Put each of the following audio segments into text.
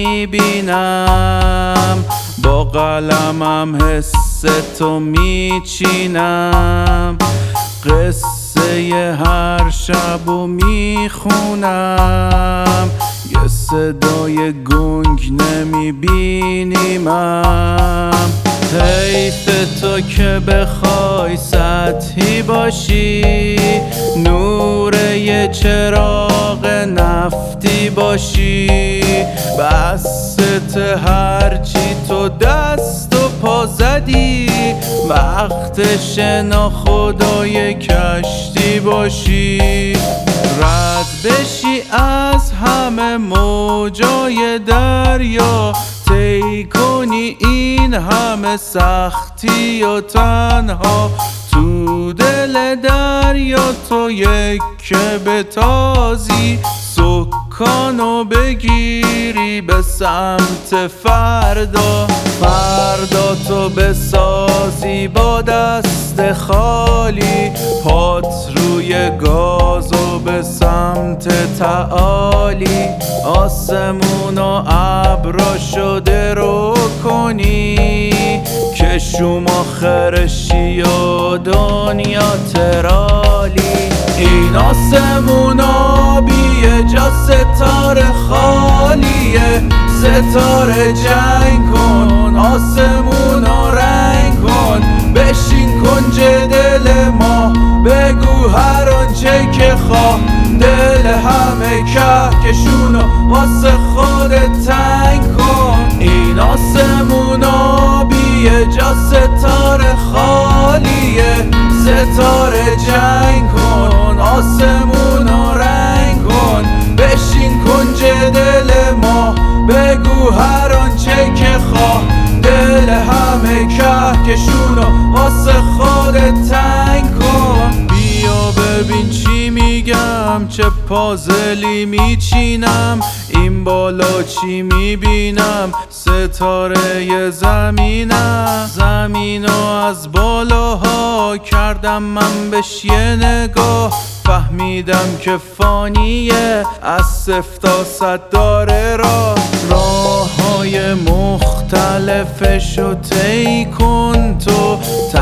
میبینم، با قلمم حس تو میچینم، قصه هر شبو میخونم، یه صدای گنگ نمیبینیمم. حیف تو که بخوای سطحی باشی، نور یه چراغ نفتی باشی، بست هرچی تو دست و پا زدی، وقتش ناخدای کشتی باشی، رد بشی از همه موجای دریا، طی کنی این همه سختی و تنها، تو دل دریا تو یک که بتازی، سکانو بگیری به سمت فردا، فردا تو بسازی با دست خالی، پات روی گازو به سمت تعالی، آسمونو ابراشو درو کنی، که شما خرشی و دنیا ترالی. این آسمون آبیه جا ستاره خالیه، ستاره جنگ کن، آسمون رنگ کن، بشین کنج دل ما، بگو هر آنچه که خواه، دل همه کهکشونو واسه خودت تنگ کن. این آسمون آبیه جا ستاره خالیه، ستاره جنگ کن، آسمون رنگ کن، بشین کنج دل ما، بگو هر آنچه که خواه، دل همه کهکشونو واسه خودت تنگ کن. بیا ببین چی میگم، چه پازلی میچینم، این بالا چی میبینم، ستاره زمینم، زمینو از بالاها کردم من بهش یه نگاه، فهمیدم که فانیه، از 0 تا 100 داره راه های مختلفشو طی کن، تو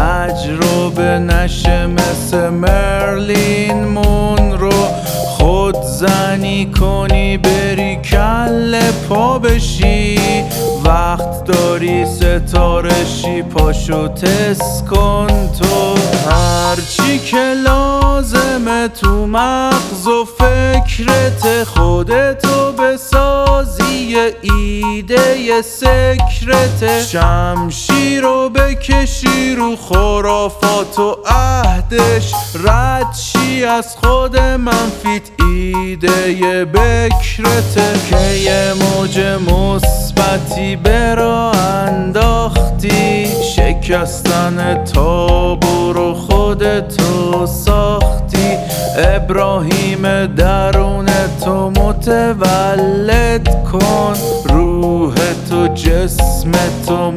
تجربه نشه مثل مرلین مونرو، خود زنی کنی بری کل پا بشی، وقت داری ستارشی پاشو تست کن، تو هرچی که لازمه تو مغز و فکرت، خودتو بسازی ایده سکرت، شمشیر رو بکشی رو خرافات و عهدش، رد شی از خود منفیت ایده بکرته، که یه موج مثبتی برا انداختی، شکستن تابو رو خودتو ساختی، ابراهیم درون تو متولد کن، روح تو جسم تو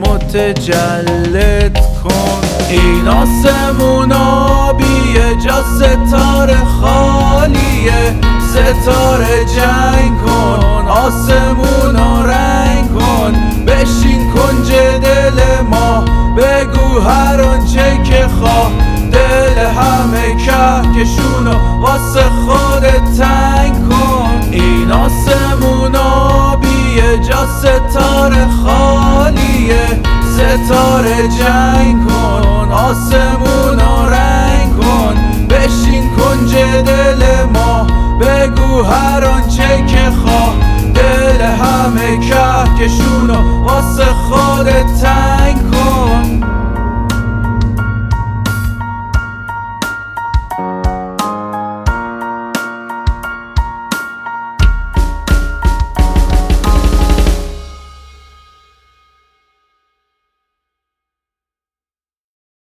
متجلد کن. این آسمون آبیه جا ستاره خالیه، ستاره جنگ کن، آسمون رنگ کن، بشین کنج دل ما، بگو هر آنچه که خواه، دل همه کهکشونو واسه خودت تنگ کن. این آسمون آبیه جا ستاره خالیه، ستاره جنگ کن، آسمون رنگ کن، بشین کنج دل ما، بگو هر آنچه که خواه، دل همه کهکشونو واسه خودت تنگ کن.